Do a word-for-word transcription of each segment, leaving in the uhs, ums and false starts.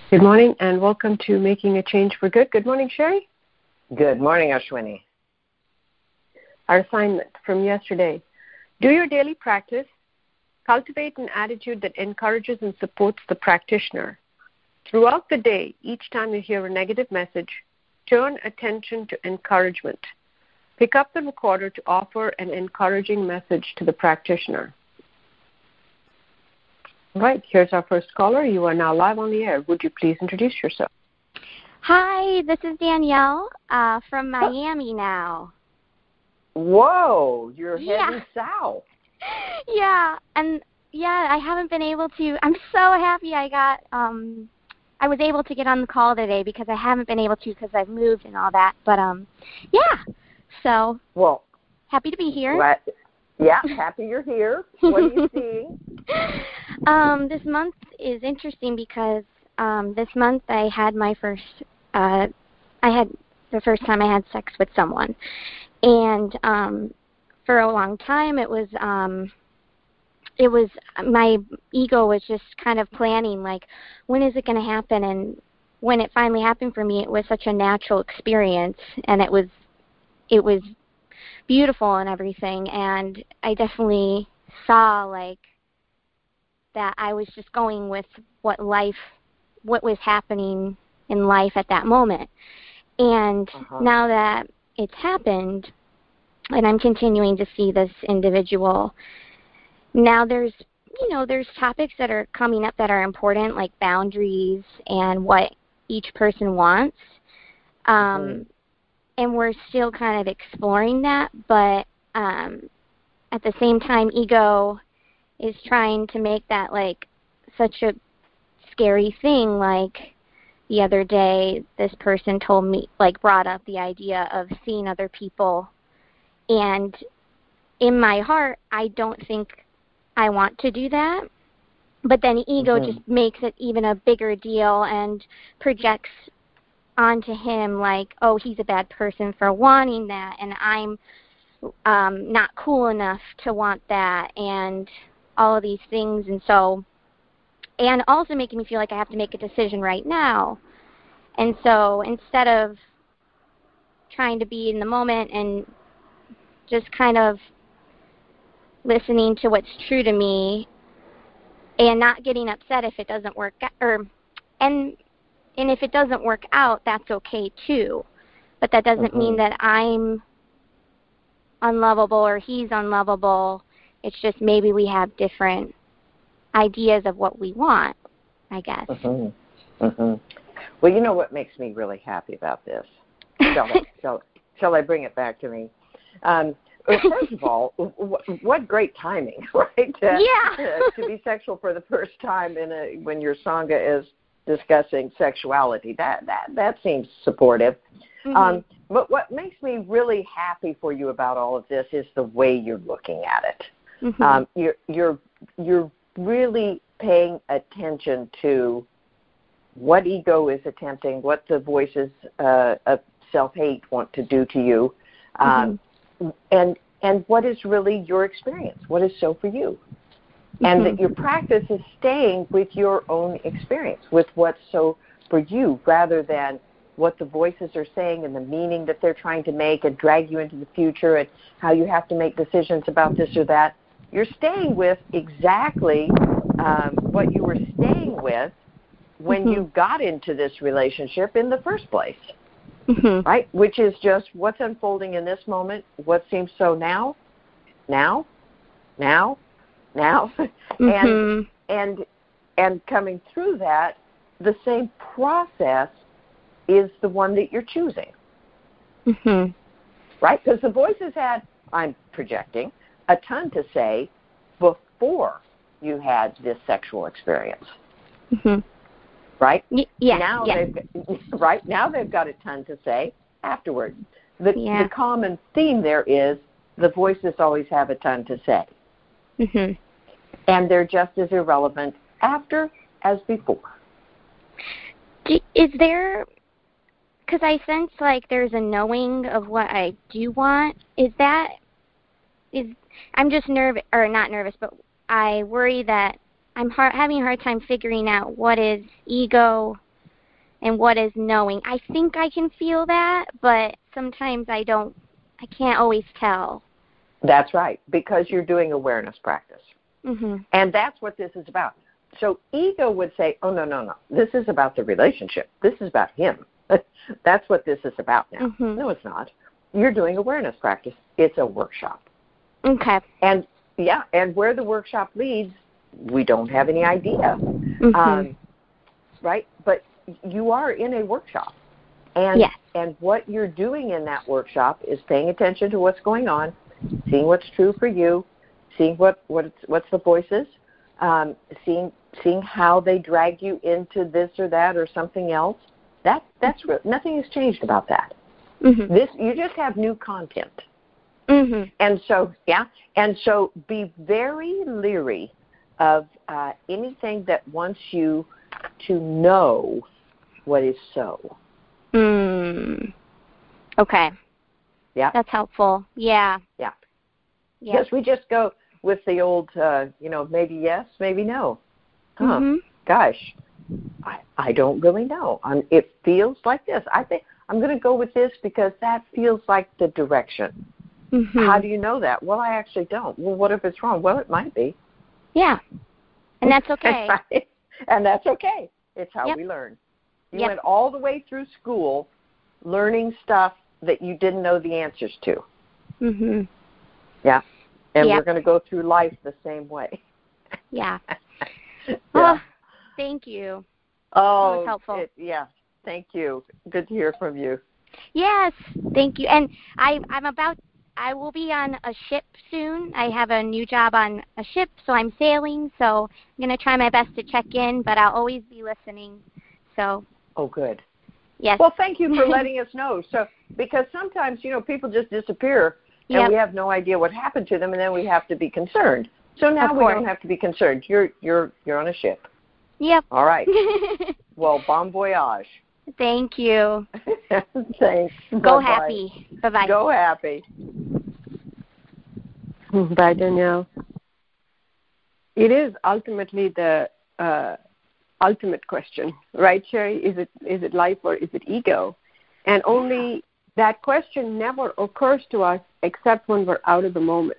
Good morning and welcome to Making a Change for Good. Good morning, Sherry. Good morning, Ashwini. Our assignment from yesterday. Do your daily practice. Cultivate an attitude that encourages and supports the practitioner. Throughout the day, each time you hear a negative message, turn attention to encouragement. Pick up the recorder to offer an encouraging message to the practitioner. All right, here's our first caller. You are now live on the air. Would you please introduce yourself? Hi, this is Danielle uh, from Miami now. Whoa, you're yeah. heading south. Yeah, and yeah, I haven't been able to. I'm so happy I got, um, I was able to get on the call today because I haven't been able to because I've moved and all that. But um, yeah, so well, happy to be here. Glad, yeah, happy you're here. What are you seeing? Um, this month is interesting because um, this month I had my first, uh, I had the first time I had sex with someone. And um, for a long time it was, um, it was, my ego was just kind of planning, like, when is it going to happen? And when it finally happened for me, it was such a natural experience, and it was, it was beautiful and everything. And I definitely saw, like, that I was just going with what life, what was happening in life at that moment. And uh-huh. now that it's happened, and I'm continuing to see this individual, now there's, you know, there's topics that are coming up that are important, like boundaries and what each person wants. Um, mm-hmm. And we're still kind of exploring that, but um, at the same time, ego is trying to make that, like, such a scary thing. Like, the other day, this person told me, like, brought up the idea of seeing other people. And in my heart, I don't think I want to do that. But then ego mm-hmm. just makes it even a bigger deal and projects onto him, like, oh, he's a bad person for wanting that, and I'm um, not cool enough to want that, and all of these things. And so, and also making me feel like I have to make a decision right now. And so instead of trying to be in the moment and just kind of listening to what's true to me and not getting upset if it doesn't work out, or and and if it doesn't work out, that's okay too. But that doesn't mm-hmm. mean that I'm unlovable or he's unlovable. It's just maybe we have different ideas of what we want, I guess. Mm-hmm. Mm-hmm. Well, you know what makes me really happy about this? Shall I, shall, shall I bring it back to me? Um, first of all, what great timing, right? To, yeah. to, to be sexual for the first time in a, when your Sangha is discussing sexuality. That that that seems supportive. Mm-hmm. Um, but what makes me really happy for you about all of this is the way you're looking at it. Mm-hmm. Um, you're you're you're really paying attention to what ego is attempting, what the voices uh, of self-hate want to do to you, um, mm-hmm. and and what is really your experience, what is so for you. Mm-hmm. And that your practice is staying with your own experience, with what's so for you, rather than what the voices are saying and the meaning that they're trying to make and drag you into the future and how you have to make decisions about this or that. You're staying with exactly um, what you were staying with when mm-hmm. you got into this relationship in the first place, mm-hmm. right? Which is just what's unfolding in this moment, what seems so now, now, now, now, mm-hmm. and and and coming through that, the same process is the one that you're choosing, mm-hmm. right? Because the voices had, I'm projecting, a ton to say before you had this sexual experience, mm-hmm. right? Y- yeah. Now yeah. they've right now they've got a ton to say afterward. The, yeah. the common theme there is the voices always have a ton to say, mm-hmm. and they're just as irrelevant after as before. Do, is there? Because I sense like there's a knowing of what I do want. Is that? Is I'm just nervous, or not nervous, but I worry that I'm hard, having a hard time figuring out what is ego and what is knowing. I think I can feel that, but sometimes I don't, I can't always tell. That's right, because you're doing awareness practice. Mm-hmm. And that's what this is about. So ego would say, oh, no, no, no. This is about the relationship. This is about him. That's what this is about now. Mm-hmm. No, it's not. You're doing awareness practice. It's a workshop. Okay. And, yeah, and where the workshop leads, we don't have any idea. Mm-hmm. Um, right? But you are in a workshop. And, yes. and what you're doing in that workshop is paying attention to what's going on, seeing what's true for you, seeing what, what it's, what's the voices, um, seeing seeing how they drag you into this or that or something else. That that's re- nothing has changed about that. Mm-hmm. This you just have new content. Mm-hmm. And so yeah, and so be very leery of uh, anything that wants you to know what is so. Mm. Okay. Yeah. That's helpful. Yeah. Yeah. Yeah. Because we just go with the old, uh, you know, maybe yes, maybe no. Huh. Mm-hmm. Gosh, I, I don't really know. Um, it feels like this. I think I'm going to go with this because that feels like the direction. Mm-hmm. How do you know that? Well, I actually don't. Well, what if it's wrong? Well, it might be. Yeah. And that's okay. Right? And that's okay. It's how yep. we learn. You yep. went all the way through school learning stuff that you didn't know the answers to. Mm-hmm. Yeah. And yep. we're going to go through life the same way. Yeah. yeah. Oh, thank you. Oh, that was helpful. It, yeah. Thank you. Good to hear from you. Yes, thank you. And I, I'm about, I will be on a ship soon. I have a new job on a ship, so I'm sailing. So I'm going to try my best to check in, but I'll always be listening. So. Oh, good. Yes. Well, thank you for letting us know. So, because sometimes, you know, people just disappear and yep. we have no idea what happened to them, and then we have to be concerned. So now we don't have to be concerned. You're you're you're on a ship. Yep. All right. Well, bon voyage. Thank you. Thanks. Go Bye-bye. happy. Bye-bye. Go happy. Bye, Danielle. It is ultimately the uh, ultimate question, right, Sherry? Is it is it life or is it ego? And only that question never occurs to us except when we're out of the moment.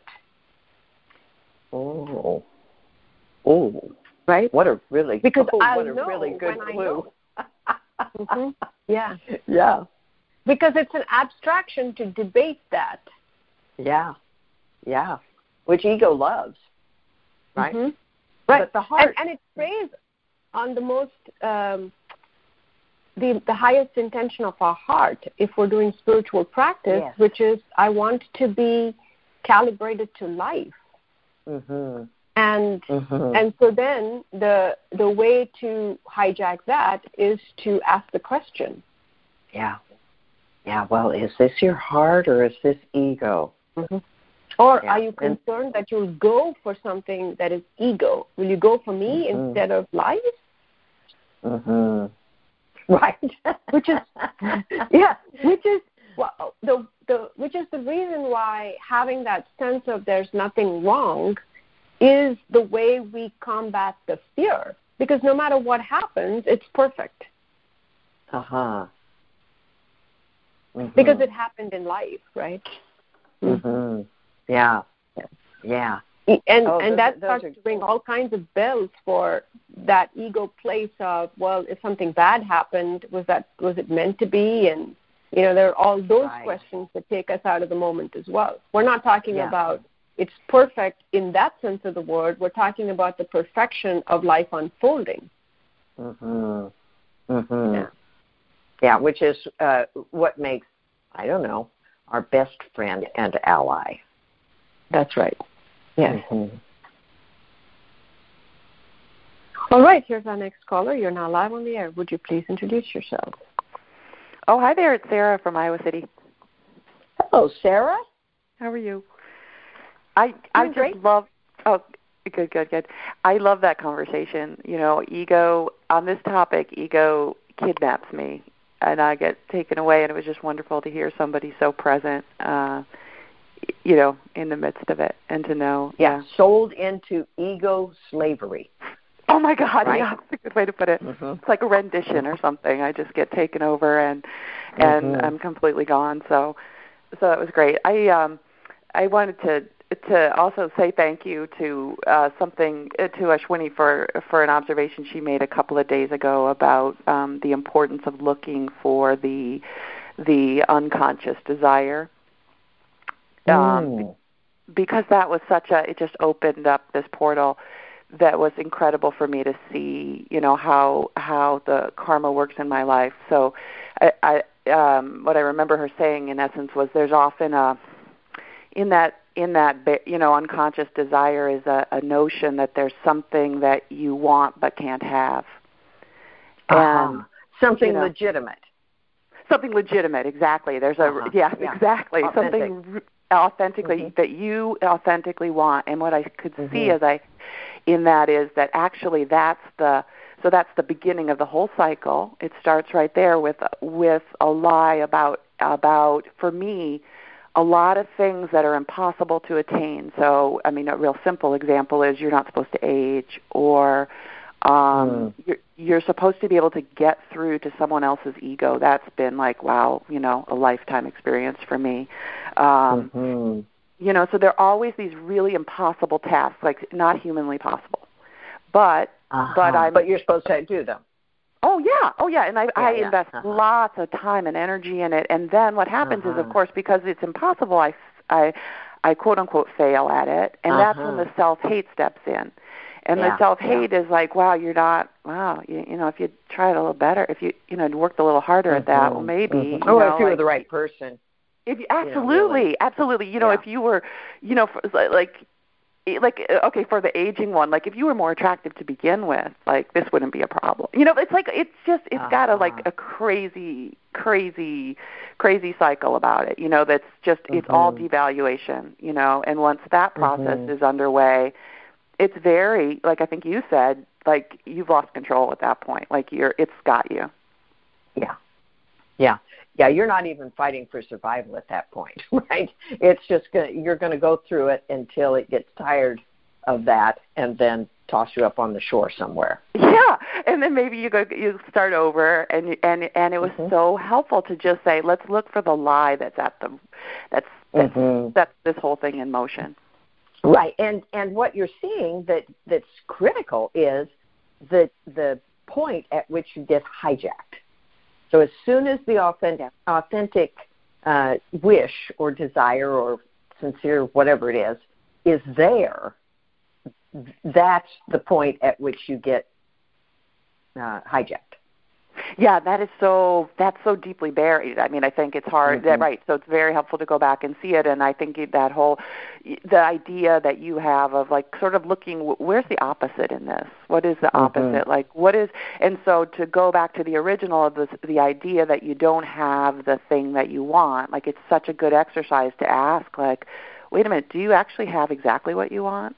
Oh. Oh. Right? What a really because oh, I what a know really good when clue. I know. mm-hmm. Yeah. Yeah. Because it's an abstraction to debate that. Yeah. Yeah. Which ego loves. Right? Mm-hmm. Right. But the heart. And, and it preys on the most, um, the, the highest intention of our heart if we're doing spiritual practice, yes. which is I want to be calibrated to life. Mm-hmm. And mm-hmm. and so then the the way to hijack that is to ask the question. Yeah. Yeah, well, is this your heart or is this ego? Mm-hmm. Or yeah. are you concerned and, that you'll go for something that is ego? Will you go for me mm-hmm. instead of life? Mm-hmm. Right. which is yeah, which is well, the the which is the reason why having that sense of there's nothing wrong is the way we combat the fear. Because no matter what happens, it's perfect. Uh-huh. Mm-hmm. Because it happened in life, right? Mm-hmm. Yeah. Yeah. And oh, and those, that those starts are... to bring all kinds of bells for that ego place of, well, if something bad happened, was that was it meant to be? And you know, there are all those right. questions that take us out of the moment as well. We're not talking yeah. about it's perfect in that sense of the word. We're talking about the perfection of life unfolding. Mm-hmm. Mm-hmm. Yeah. Yeah, which is uh, what makes, I don't know, our best friend and ally. That's right. Yes. Mm-hmm. All right, here's our next caller. You're now live on the air. Would you please introduce yourself? Oh, hi there. It's Sarah from Iowa City. Hello, Sarah. How are you? I I just great. love. Oh, good, good, good. I love that conversation. You know, ego on this topic. Ego kidnaps me, and I get taken away. And it was just wonderful to hear somebody so present. Uh, you know, in the midst of it, and to know. Yeah, yeah. Sold into ego slavery. Oh my God! Right? Yeah, that's a good way to put it. Mm-hmm. It's like a rendition or something. I just get taken over and and mm-hmm. I'm completely gone. So so that was great. I um I wanted to to also say thank you to uh, something uh, to Ashwini for for an observation she made a couple of days ago about um, the importance of looking for the the unconscious desire. Um, mm. Because that was such a, it just opened up this portal that was incredible for me to see, you know, how how the karma works in my life. So I, I um, what I remember her saying in essence was there's often a, in that, in that, you know, unconscious desire is a, a notion that there's something that you want but can't have. Uh-huh. And something you know, legitimate. Something legitimate, exactly. There's a, uh-huh. yeah, yeah, exactly. Authentic. Something authentically mm-hmm. that you authentically want. And what I could mm-hmm. see as I in that is that actually that's the so that's the beginning of the whole cycle. It starts right there with with a lie about about for me a lot of things that are impossible to attain. So I mean a real simple example is you're not supposed to age, or um mm. you're you're supposed to be able to get through to someone else's ego. That's been like, wow, you know, a lifetime experience for me. Um, mm-hmm. You know, so there are always these really impossible tasks, like not humanly possible. But uh-huh. but I'm but you're supposed to do them. Oh yeah, oh yeah, and I, yeah, I yeah. invest uh-huh. lots of time and energy in it. And then what happens uh-huh. is, of course, because it's impossible, I I I quote unquote fail at it, and uh-huh. that's when the self-hate steps in. And yeah. the self-hate yeah. is like, wow, you're not, wow, you, you know, if you tried a little better, if you, you know, worked a little harder mm-hmm. at that, well, maybe. Mm-hmm. You oh, know, if you like, were the right person. If you, absolutely, you know, really. absolutely. You know, yeah. if you were, you know, for, like, like, okay, for the aging one, like, if you were more attractive to begin with, like, this wouldn't be a problem. You know, it's like, it's just, it's uh-huh. got a, like, a crazy, crazy, crazy cycle about it, you know, that's just, mm-hmm. it's all devaluation, you know, and once that process mm-hmm. is underway, it's very, like I think you said, like you've lost control at that point. Like you're, it's got you. Yeah, yeah, yeah. You're not even fighting for survival at that point, right? It's just gonna, you're going to go through it until it gets tired of that, and then toss you up on the shore somewhere. Yeah, and then maybe you go, you start over, and and and it was mm-hmm. so helpful to just say, let's look for the lie that's at the, that's that's, mm-hmm. that's this whole thing in motion. Right, and and what you're seeing that that's critical is the the point at which you get hijacked. So as soon as the authentic authentic uh, wish or desire or sincere whatever it is is there, that's the point at which you get uh, hijacked. Yeah, that is so, that's so deeply buried. I mean, I think it's hard, mm-hmm. that, right, so it's very helpful to go back and see it, and I think that whole, the idea that you have of, like, sort of looking, where's the opposite in this? What is the mm-hmm. opposite? Like, what is, and so to go back to the original of this, the idea that you don't have the thing that you want, like, it's such a good exercise to ask, like, wait a minute, do you actually have exactly what you want?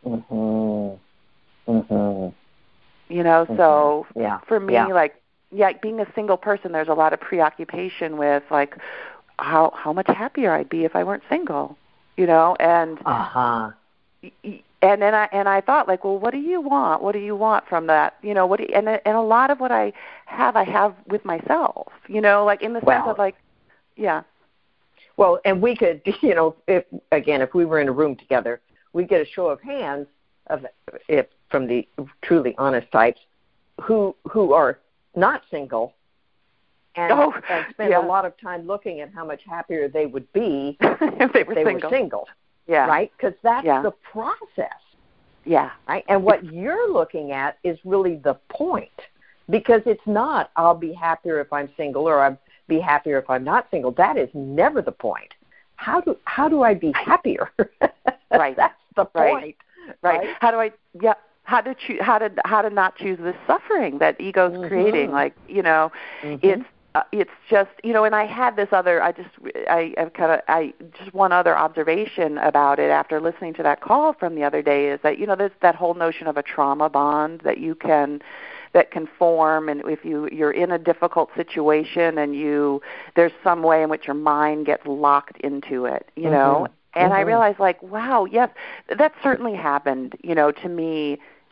Mm-hmm. Mm-hmm. You know, mm-hmm. so yeah. for me, yeah. like, yeah, being a single person, there's a lot of preoccupation with, like, how how much happier I'd be if I weren't single, you know, and uh-huh. and then I and I thought, like, well, what do you want? What do you want from that? You know, what do you, and and a lot of what I have, I have with myself, you know, like in the sense well, of, like, yeah. Well, and we could, you know, if again, if we were in a room together, we'd get a show of hands of if from the truly honest types who who are not single and, oh, and spend yeah. a lot of time looking at how much happier they would be if they, if were, they single. were single. Yeah. Right? Because that's yeah. the process. Yeah. Right? And what you're looking at is really the point. Because it's not, I'll be happier if I'm single or I'll be happier if I'm not single. That is never the point. How do how do I be happier? Right. That's the point. Right. Right. right. How do I, yeah. How to choose? How to how to not choose this suffering that ego's mm-hmm. creating? Like, you know, mm-hmm. it's uh, it's just, you know. And I had this other. I just I I kind of I just one other observation about it after listening to that call from the other day is that, you know, there's that whole notion of a trauma bond that you can that can form, and if you you're in a difficult situation and you there's some way in which your mind gets locked into it, you mm-hmm. know. And mm-hmm. I realized, like, wow, yes, that certainly happened, you know, to me.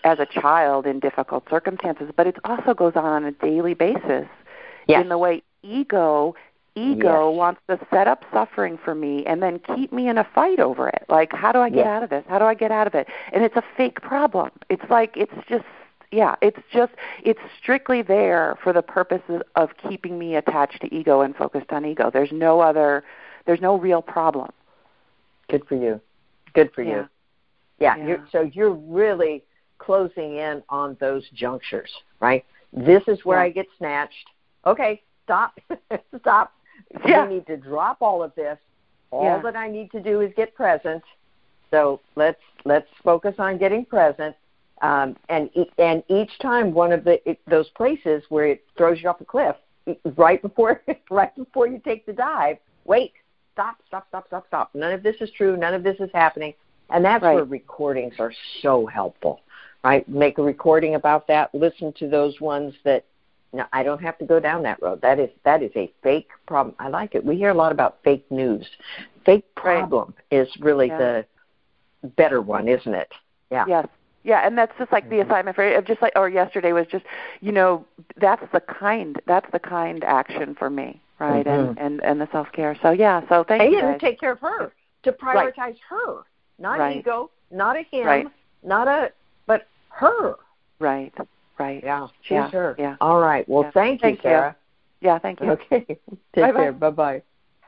as a child in difficult circumstances, but it also goes on on a daily basis yes. in the way ego ego yes. wants to set up suffering for me and then keep me in a fight over it. Like, how do I get yes. out of this? How do I get out of it? And it's a fake problem. It's like, it's just, yeah, it's just, it's strictly there for the purposes of keeping me attached to ego and focused on ego. There's no other, there's no real problem. Good for you. Good for yeah. you. Yeah, yeah. You're, so you're really closing in on those junctures, right? This is where yeah. I get snatched. Okay, stop, stop. Yeah. We need to drop all of this. All yeah. that I need to do is get present. So let's let's focus on getting present. Um, and and each time one of the it, those places where it throws you off a cliff, right before right before you take the dive, wait, stop, stop, stop, stop, stop. None of this is true. None of this is happening. And that's right. where recordings are so helpful, right? Make a recording about that. Listen to those ones that. No, I don't have to go down that road. That is that is a fake problem. I like it. We hear a lot about fake news. Fake problem right. is really yeah. the better one, isn't it? Yeah. Yes. Yeah, and that's just like the assignment for just like or yesterday was just, you know, that's the kind that's the kind action for me, right? Mm-hmm. And, and and the self care. So yeah, so thank and you. And guys. take care of her. To prioritize right. her. Not right. ego, not a him, right. not a but her. Right. Right. Yeah, she's yeah. her. Yeah. All right. Well, yeah. thank you, thank Sarah. You. Yeah, thank you. Okay. Take Bye-bye. care. Bye-bye.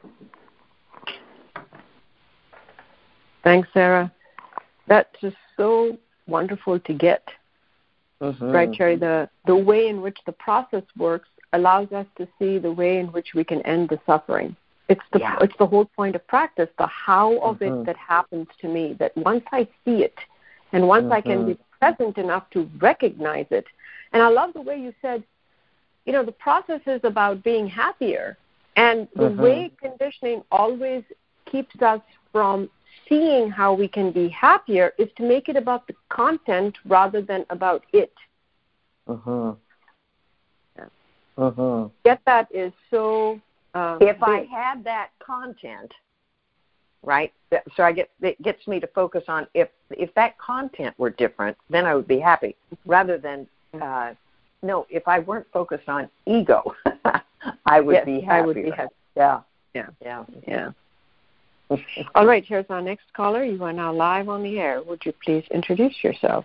Thanks, Sarah. That's just so wonderful to get. Mm-hmm. Right, Sherry? The, the way in which the process works allows us to see the way in which we can end the suffering. It's the yeah. it's the whole point of practice, the how of mm-hmm. it that happens to me, that once I see it and once mm-hmm. I can be present enough to recognize it. And I love the way you said, you know, the process is about being happier. And the mm-hmm. way conditioning always keeps us from seeing how we can be happier is to make it about the content rather than about it. Mm-hmm. Yeah. Mm-hmm. Get that is so um, If big. I had that content, right, so I get it gets me to focus on if if that content were different, then I would be happy. Rather than uh, no, if I weren't focused on ego, I would yes, be happy. I would be happy. Yeah, yeah, yeah, yeah. All right, here's our next caller. You are now live on the air. Would you please introduce yourself?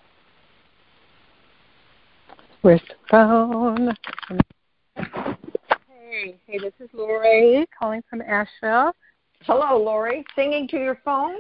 Where's the phone? Hey, hey, this is Lori calling from Asheville. Hello, Lori. Singing to your phone?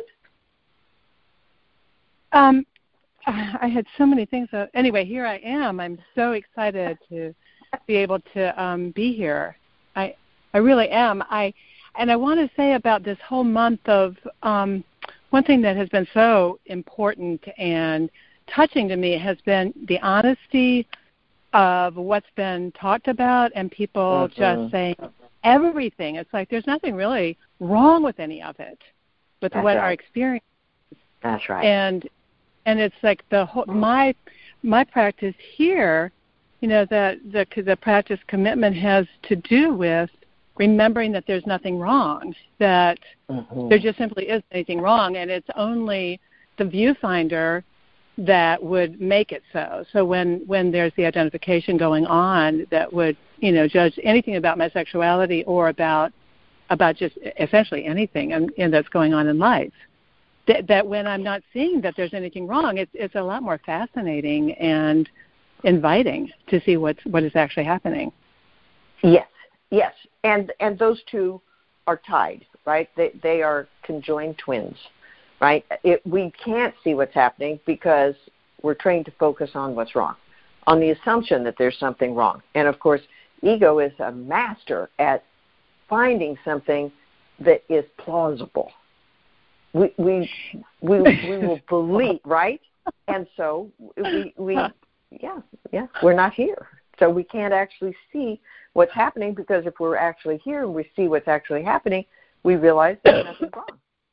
Um, I had so many things. Uh, anyway, here I am. I'm so excited to be able to um, be here. I I really am. I and I want to say about this whole month of um, one thing that has been so important and touching to me has been the honesty of what's been talked about and people mm-hmm. just saying everything. It's like there's nothing really wrong with any of it, with That's what right. our experience is. That's right. And and it's like the whole, my my practice here, you know, that the the practice commitment has to do with remembering that there's nothing wrong, that mm-hmm. there just simply isn't anything wrong, and it's only the viewfinder that would make it so. So when, when there's the identification going on that would, you know, judge anything about my sexuality or about about just essentially anything and, and that's going on in life, that, that when I'm not seeing that there's anything wrong, it's it's a lot more fascinating and inviting to see what's what is actually happening. Yes, yes, and and those two are tied, right? They they are conjoined twins. Right? It, we can't see what's happening because we're trained to focus on what's wrong, on the assumption that there's something wrong. And, of course, ego is a master at finding something that is plausible. We we we, we will believe, right? And so we, we, yeah, yeah, we're not here. So we can't actually see what's happening because if we're actually here and we see what's actually happening, we realize there's nothing wrong.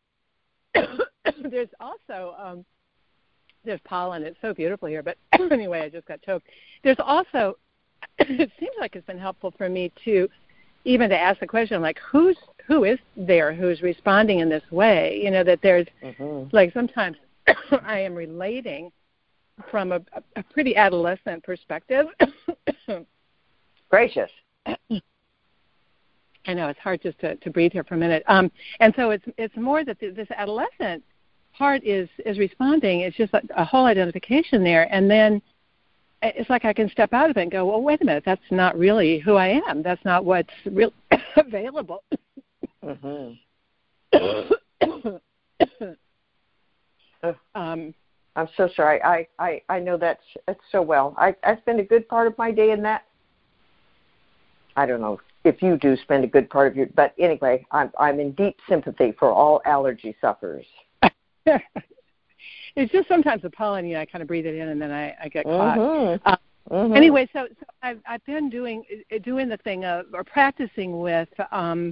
There's also, um, there's pollen. It's so beautiful here. But anyway, I just got choked. There's also, it seems like it's been helpful for me to even to ask the question, like, who's who is there who's responding in this way? You know, that there's, mm-hmm. like, sometimes I am relating from a, a pretty adolescent perspective. Gracious. I know it's hard just to, to breathe here for a minute. Um, and so it's it's more that the, this adolescent part is is responding. It's just a, a whole identification there, and then it's like I can step out of it and go, well, wait a minute, that's not really who I am. That's not what's really available. Mm-hmm. um, I'm so sorry. I, I, I know that's, that's so well. I, I spend a good part of my day in that. I don't know if you do spend a good part of your, but anyway, I'm I'm in deep sympathy for all allergy sufferers. It's just sometimes the pollen, you know, I kind of breathe it in and then I, I get caught. Mm-hmm. Uh, mm-hmm. Anyway, so, so I've, I've been doing doing the thing of, or practicing with um,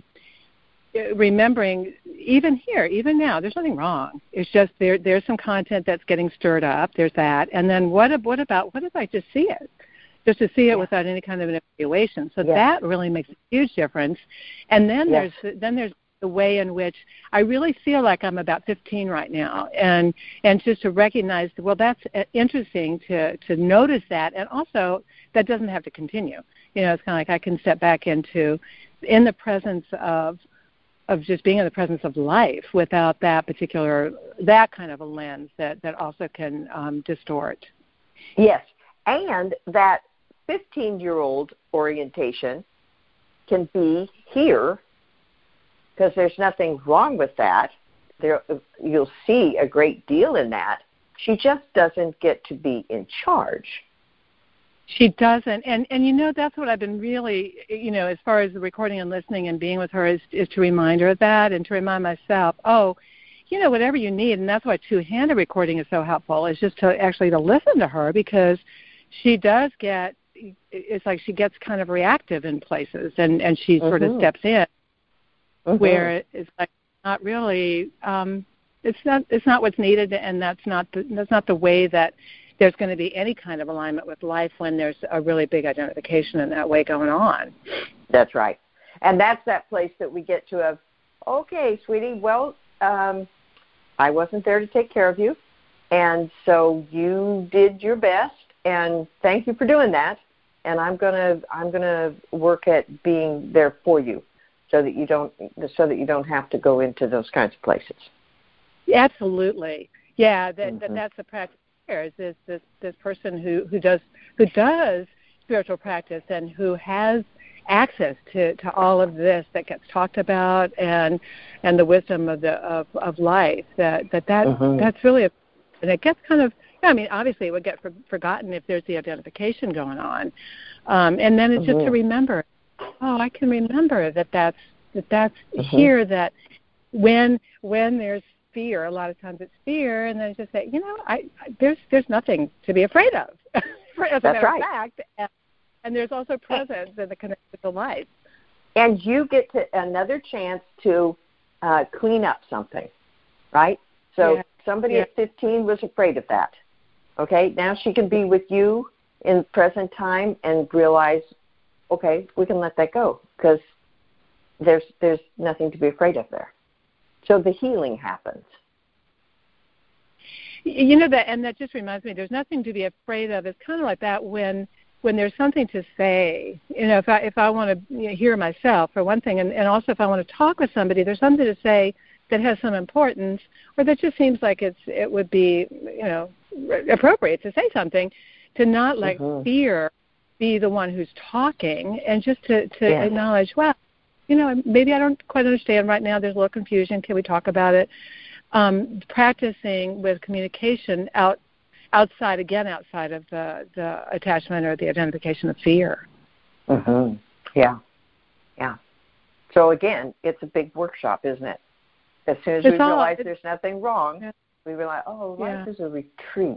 remembering, even here, even now, there's nothing wrong. It's just there. There's some content that's getting stirred up. There's that, and then what? What about? What if I just see it? Just to see it yeah. without any kind of an evaluation. So yeah. that really makes a huge difference. And then yes. there's then there's the way in which I really feel like I'm about fifteen right now, and and just to recognize, well, that's interesting to to notice that, and also that doesn't have to continue. You know, it's kind of like I can step back into in the presence of of just being in the presence of life without that particular that kind of a lens that that also can um, distort. Yes, and that fifteen-year-old orientation can be here. Because there's nothing wrong with that. There, you'll see a great deal in that. She just doesn't get to be in charge. She doesn't. And, and you know, that's what I've been really, you know, as far as the recording and listening and being with her is, is to remind her of that and to remind myself, oh, you know, whatever you need. And that's why two-handed recording is so helpful, is just to actually to listen to her, because she does get, it's like she gets kind of reactive in places and, and she mm-hmm. sort of steps in. Mm-hmm. Where it's like not really, um, it's not it's not what's needed, and that's not the, that's not the way that there's going to be any kind of alignment with life when there's a really big identification in that way going on. That's right, and that's that place that we get to of, okay, sweetie, well, um, I wasn't there to take care of you, and so you did your best, and thank you for doing that, and I'm gonna I'm gonna work at being there for you. So that you don't, so that you don't have to go into those kinds of places. Absolutely, yeah. That, mm-hmm. that that's the practice here. Is this this this person who, who does who does spiritual practice and who has access to, to all of this that gets talked about and and the wisdom of the of, of life. That that, that mm-hmm. that's really a, and it gets kind of. I mean, obviously, it would get for, forgotten if there's the identification going on, um, and then it's mm-hmm. just to remember. Oh, I can remember that that's that that's mm-hmm. here. That when when there's fear, a lot of times it's fear, and then it's just say, you know, I, I there's there's nothing to be afraid of. As a that's matter right. of fact, and, and there's also presence in the connection to life. And you get to another chance to uh, clean up something, right? So yeah. somebody yeah. at fifteen was afraid of that. Okay, now she can be with you in present time and realize, okay, we can let that go because there's there's nothing to be afraid of there. So the healing happens. You know that, and that just reminds me. There's nothing to be afraid of. It's kind of like that when when there's something to say. You know, if I if I want to you know, hear myself for one thing, and, and also if I want to talk with somebody, there's something to say that has some importance, or that just seems like it's it would be you know appropriate to say something, to not let mm-hmm. fear be the one who's talking, and just to, to yeah. acknowledge, well, you know, maybe I don't quite understand right now. There's a little confusion. Can we talk about it? Um, practicing with communication out outside, again, outside of the, the attachment or the identification of fear. Mm-hmm. Yeah, yeah. So, again, it's a big workshop, isn't it? As soon as it's we all, realize there's nothing wrong, yeah. we realize, oh, life yeah. is a retreat.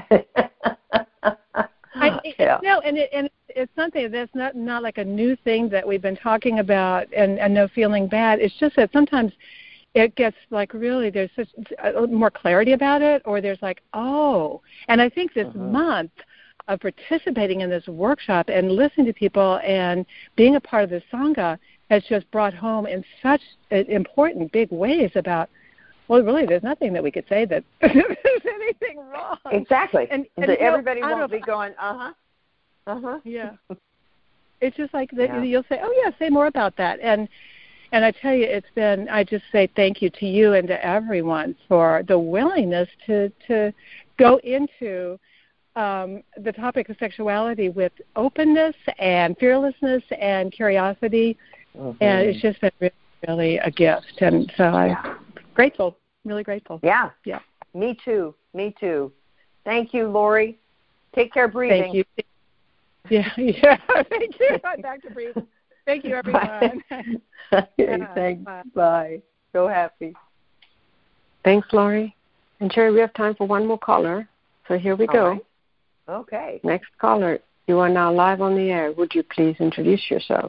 I, yeah. No, and, it, and it's something that's not, not like a new thing that we've been talking about and, and no feeling bad. It's just that sometimes it gets like really there's such a, more clarity about it, or there's like, oh. And I think this mm-hmm. month of participating in this workshop and listening to people and being a part of the Sangha has just brought home in such important big ways about, well, really, there's nothing that we could say that there's anything wrong. Exactly. And, and and everybody you know, won't of, be going, uh-huh, uh-huh. Yeah. It's just like that, yeah. you'll say, oh, yeah, say more about that. And and I tell you, it's been, I just say thank you to you and to everyone for the willingness to, to go into um, the topic of sexuality with openness and fearlessness and curiosity. Mm-hmm. And it's just been really, really a gift. And so I'm yeah. grateful, really grateful. Yeah. Yeah. Me too. Me too. Thank you, Lori. Take care of breathing. Thank you. Yeah, yeah. Thank you. I'm back to breathing. Thank you, everyone. Okay, yeah, thanks. Bye. Bye. So happy. Thanks, Lori. And Sherry, we have time for one more caller. So here we All go. Right. Okay. Next caller, you are now live on the air. Would you please introduce yourselves?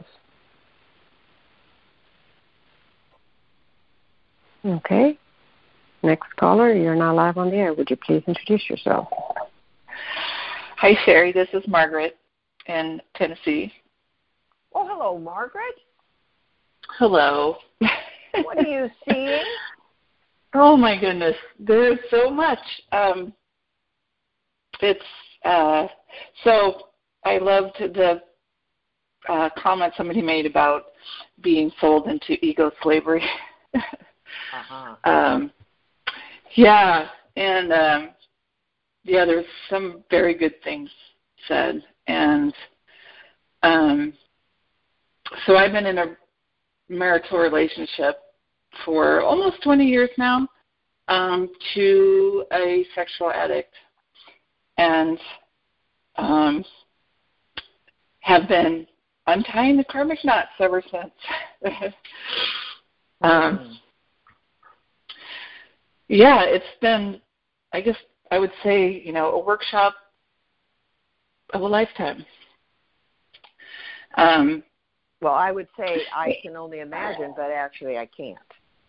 Okay. Next caller, you're now live on the air. Would you please introduce yourself? Hi, Sherry. This is Margaret in Tennessee. Oh, hello, Margaret. Hello. What are you seeing? Oh, my goodness. There's so much. Um, it's uh, so I loved the uh, comment somebody made about being sold into ego slavery. uh-huh. um, yeah, and um, yeah, there's some very good things said, and um, so I've been in a marital relationship for almost twenty years now, um, to a sexual addict, and um, have been untying the karmic knots ever since. um, yeah, it's been, I guess I would say, you know, a workshop of a lifetime. Um, well, I would say I can only imagine, but actually I can't.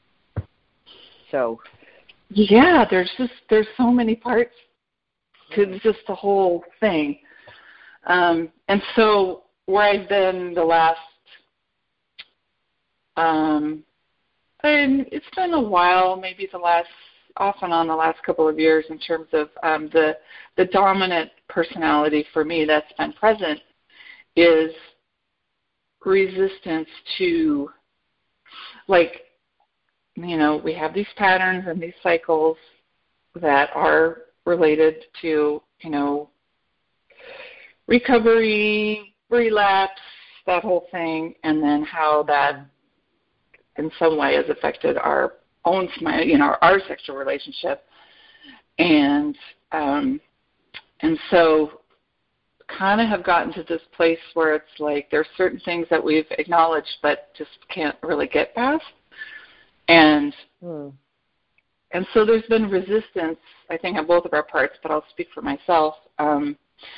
So, yeah, there's just there's so many parts to just the whole thing, um, and so where I've been the last, um, and it's been a while, maybe the last off and on the last couple of years in terms of um, the the dominant personality for me that's been present is resistance to, like, you know, we have these patterns and these cycles that are related to, you know, recovery, relapse, that whole thing, and then how that in some way has affected our own, you know, our sexual relationship. And um, and so kind of have gotten to this place where it's like there's certain things that we've acknowledged but just can't really get past. And hmm. and so there's been resistance, I think, on both of our parts, but I'll speak for myself, um,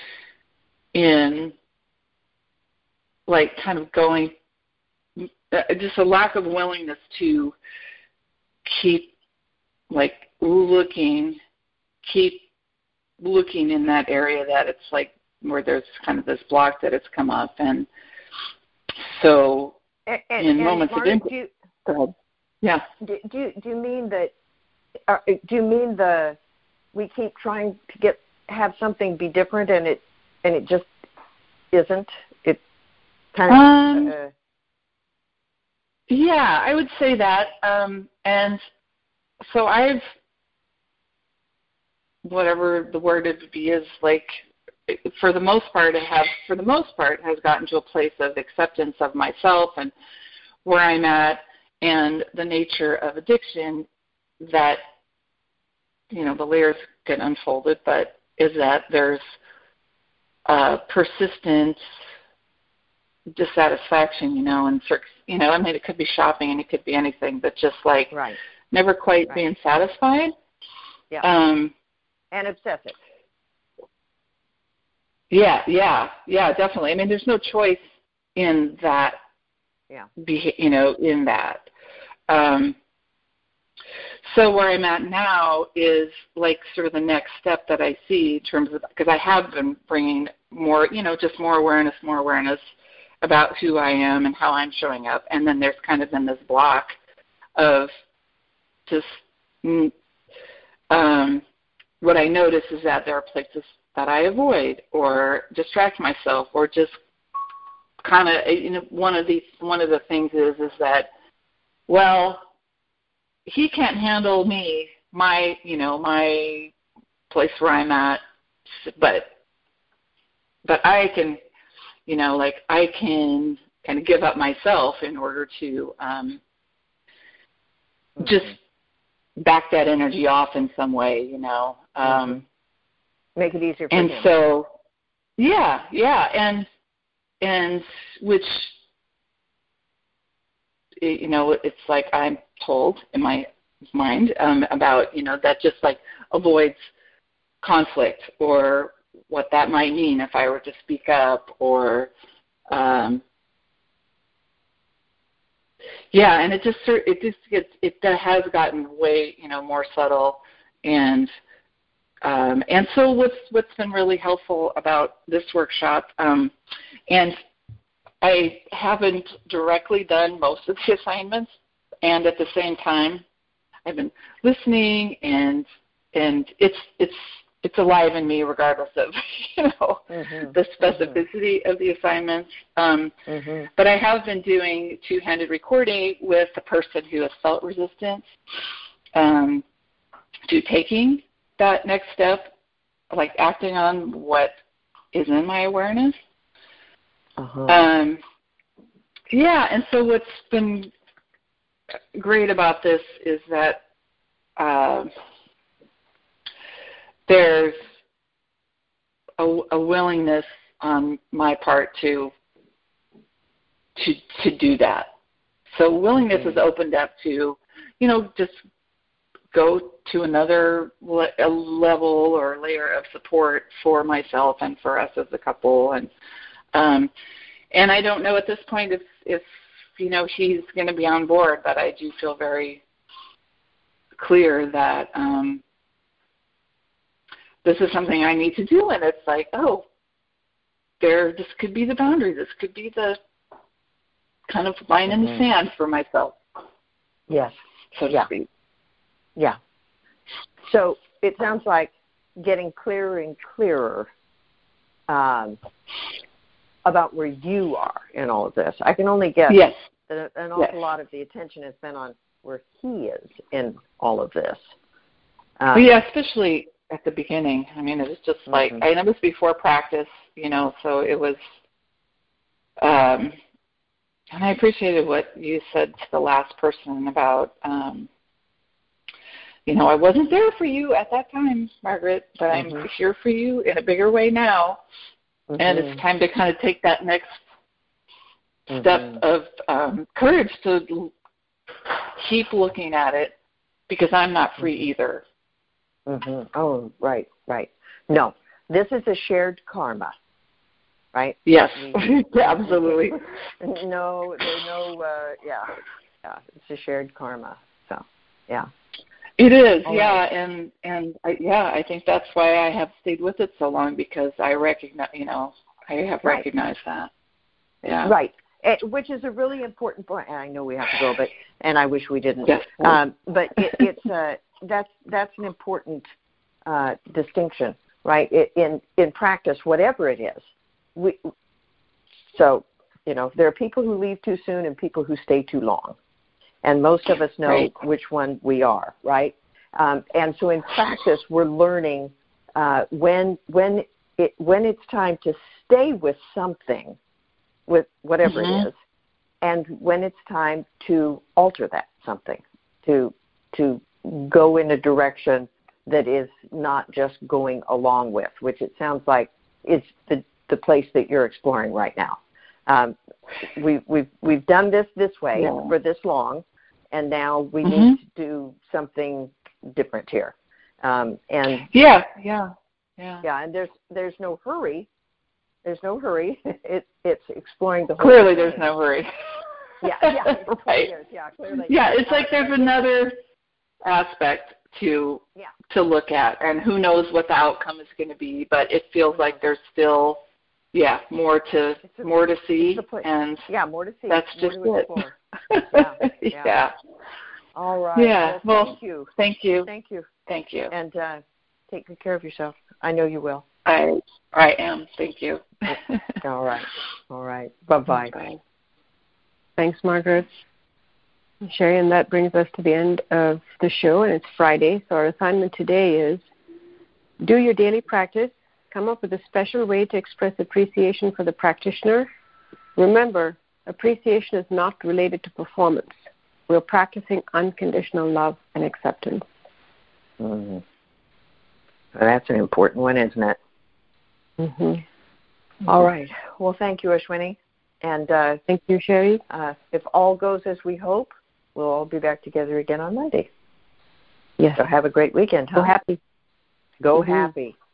in like kind of going, just a lack of willingness to keep like looking, keep looking in that area that it's like where there's kind of this block that it's come up. And so and, and, in and moments Margaret, of input, go ahead. Yeah. Do, do do you mean that? Uh, do you mean the we keep trying to get have something be different and it and it just isn't? It kind of. Um, uh, yeah, I would say that. Um, and so I've, whatever the word would be, is like, for the most part, I have, for the most part, has gotten to a place of acceptance of myself and where I'm at, and the nature of addiction that, you know, the layers get unfolded, but is that there's uh, persistent dissatisfaction, you know, and, you know, I mean, it could be shopping and it could be anything, but just like right. never quite right. being satisfied. Yeah. Um, and obsessive. Yeah, yeah, yeah, definitely. I mean, there's no choice in that. Yeah. Be, you know, in that. Um, so where I'm at now is like sort of the next step that I see in terms of, because I have been bringing more, you know, just more awareness, more awareness about who I am and how I'm showing up. And then there's kind of been this block of just um, what I notice is that there are places that I avoid or distract myself, or just kind of, you know, one of these, one of the things is, is that, well, he can't handle me, my, you know, my place where I'm at, but, but I can, you know, like I can kind of give up myself in order to um, mm-hmm. just back that energy off in some way, you know. Um, Make it easier for and him. And so, yeah, yeah, and and which, you know, it's like I'm told in my mind um, about, you know, that just like avoids conflict or what that might mean if I were to speak up, or um, yeah, and it just it just gets it has gotten way, you know, more subtle, and um, and so what's what's been really helpful about this workshop, um, and I haven't directly done most of the assignments, and at the same time I've been listening, and and it's it's it's alive in me regardless of, you know, mm-hmm. the specificity mm-hmm. of the assignments. Um, mm-hmm. But I have been doing two-handed recording with the person who has felt resistance um, to taking that next step, like acting on what is in my awareness. Uh-huh. Um, yeah, and so what's been great about this is that uh, there's a, a willingness on my part to to to do that. So willingness is opened up to, you know, just go to another le- a level or layer of support for myself and for us as a couple, and um, and I don't know at this point if if you know he's going to be on board, but I do feel very clear that. Um, This is something I need to do, and it's like, oh, there. This could be the boundary. This could be the kind of line mm-hmm. in the sand for myself. Yes. So to yeah. speak. Yeah. So it sounds like getting clearer and clearer um, about where you are in all of this. I can only guess yes. that an awful yes. lot of the attention has been on where he is in all of this. Um, well, yeah, especially at the beginning. I mean, it was just like, mm-hmm. and it was before practice, you know, so it was, um, and I appreciated what you said to the last person about, um, you know, I wasn't there for you at that time, Margaret, but mm-hmm. I'm here for you in a bigger way now, mm-hmm. and it's time to kind of take that next mm-hmm. step of um, courage to keep looking at it, because I'm not free mm-hmm. either. Mm-hmm. Oh, right, right. No, this is a shared karma, right? Yes, absolutely. No, there's no, uh, yeah, yeah, it's a shared karma. So, yeah. It is, All yeah, right. and and I, yeah, I think that's why I have stayed with it so long, because I recognize, you know, I have right. recognized that. Yeah. Right. It, which is a really important point. And I know we have to go, but and I wish we didn't. Yes. Um, but it, it's uh, that's that's an important uh, distinction, right? It, in in practice, whatever it is, we. So, you know, there are people who leave too soon and people who stay too long, and most of us know right. which one we are, right? Um, and so, in practice, we're learning uh, when when it when it's time to stay with something, with whatever mm-hmm. it is, and when it's time to alter that something, to to go in a direction that is not just going along with, which it sounds like is the, the place that you're exploring right now. Um, we, we've we've done this this way yeah. for this long, and now we mm-hmm. need to do something different here. Um, and yeah, yeah, yeah, yeah, and there's there's no hurry. There's no hurry. It, it's exploring the whole Clearly, thing. there's no hurry. Yeah, yeah, right. Is, yeah, clearly. Yeah, it's like there's another aspect to yeah. to look at, and who knows what the outcome is going to be, but it feels mm-hmm. like there's still, yeah, more to a, more to see, and yeah, more to see. That's more just to it. yeah, yeah. yeah. All right. Yeah. Well, Well, thank you. Thank you. Thank you. Thank you. And uh, take good care of yourself. I know you will. I I am. Thank you. All right. All right. Bye-bye. Bye. Thanks, Margaret. Sherry, and that brings us to the end of the show, and it's Friday, so our assignment today is do your daily practice, come up with a special way to express appreciation for the practitioner. Remember, appreciation is not related to performance. We're practicing unconditional love and acceptance. Mm-hmm. Well, that's an important one, isn't it? Mm-hmm. All right. Well, thank you, Ashwini. And uh, thank you, Sherry. Uh, if all goes as we hope, we'll all be back together again on Monday. Yes. So have a great weekend, huh? Go happy. Go mm-hmm. happy.